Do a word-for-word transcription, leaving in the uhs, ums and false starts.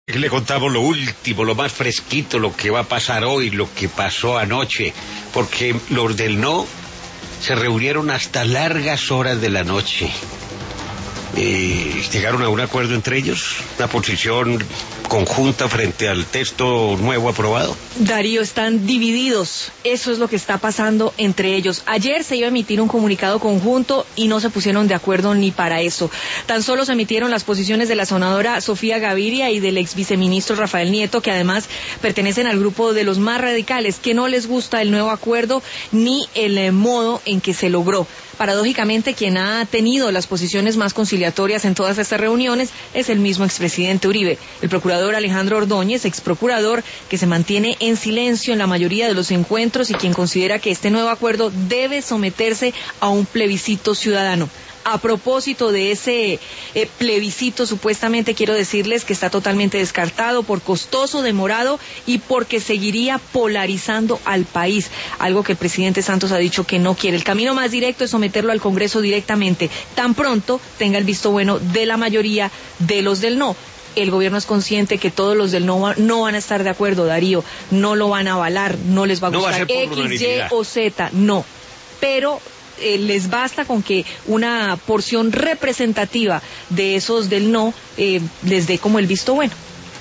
Le contamos lo último, lo más fresquito, lo que va a pasar hoy, lo que pasó anoche, porque los del no se reunieron hasta largas horas de la noche. Eh, llegaron a un acuerdo entre ellos, una posición conjunta frente al texto nuevo aprobado. Darío, están divididos, eso es lo que está pasando entre ellos. Ayer se iba a emitir un comunicado conjunto y no se pusieron de acuerdo ni para eso. Tan solo se emitieron las posiciones de la senadora Sofía Gaviria y del ex viceministro Rafael Nieto, que además pertenecen al grupo de los más radicales, que no les gusta el nuevo acuerdo ni el eh, modo en que se logró. Paradójicamente, quien ha tenido las posiciones más conciliatorias en todas estas reuniones es el mismo expresidente Uribe. El procurador Alejandro Ordóñez, ex procurador, que se mantiene en silencio en la mayoría de los encuentros y quien considera que este nuevo acuerdo debe someterse a un plebiscito ciudadano. A propósito de ese eh, plebiscito, supuestamente quiero decirles que está totalmente descartado por costoso, demorado y porque seguiría polarizando al país, algo que el presidente Santos ha dicho que no quiere. El camino más directo es someterlo al Congreso directamente, tan pronto tenga el visto bueno de la mayoría de los del no. El gobierno es consciente que todos los del no, no van a estar de acuerdo, Darío, no lo van a avalar, no les va a No va a gustar ser por X, Y unanimidad. o Z, no, pero Eh, les basta con que una porción representativa de esos del no eh, les dé como el visto bueno.